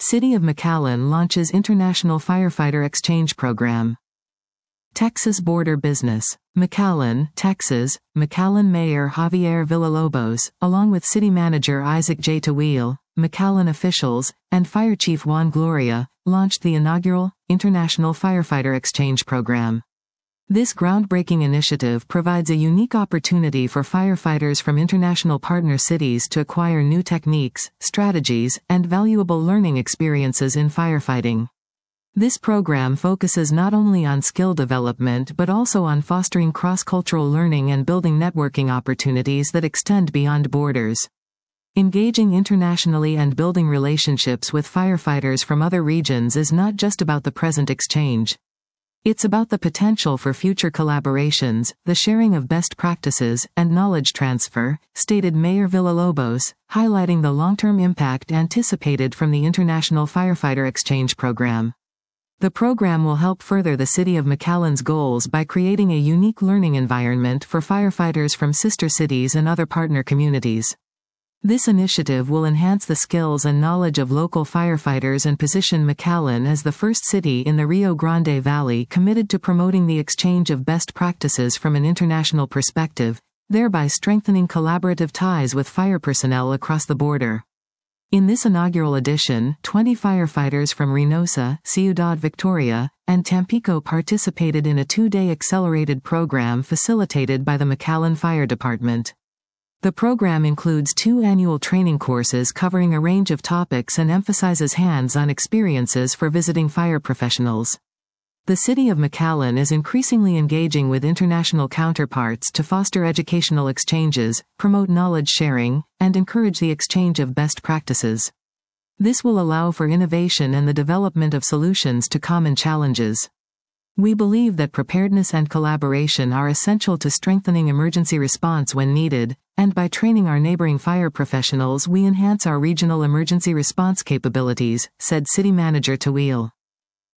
City of McAllen launches International Firefighter Exchange Program. Texas Border Business. McAllen, Texas. McAllen Mayor Javier Villalobos, along with City Manager Isaac J. Tawil, McAllen officials, and Fire Chief Juan Gloria, launched the inaugural International Firefighter Exchange Program. This groundbreaking initiative provides a unique opportunity for firefighters from international partner cities to acquire new techniques, strategies, and valuable learning experiences in firefighting. This program focuses not only on skill development but also on fostering cross-cultural learning and building networking opportunities that extend beyond borders. Engaging internationally and building relationships with firefighters from other regions is not just about the present exchange. It's about the potential for future collaborations, the sharing of best practices, and knowledge transfer, stated Mayor Villalobos, highlighting the long-term impact anticipated from the International Firefighter Exchange Program. The program will help further the City of McAllen's goals by creating a unique learning environment for firefighters from sister cities and other partner communities. This initiative will enhance the skills and knowledge of local firefighters and position McAllen as the first city in the Rio Grande Valley committed to promoting the exchange of best practices from an international perspective, thereby strengthening collaborative ties with fire personnel across the border. In this inaugural edition, 20 firefighters from Reynosa, Ciudad Victoria, and Tampico participated in a 2-day accelerated program facilitated by the McAllen Fire Department. The program includes 2 annual training courses covering a range of topics and emphasizes hands-on experiences for visiting fire professionals. The City of McAllen is increasingly engaging with international counterparts to foster educational exchanges, promote knowledge sharing, and encourage the exchange of best practices. This will allow for innovation and the development of solutions to common challenges. We believe that preparedness and collaboration are essential to strengthening emergency response when needed, and by training our neighboring fire professionals we enhance our regional emergency response capabilities, said City Manager Tawil.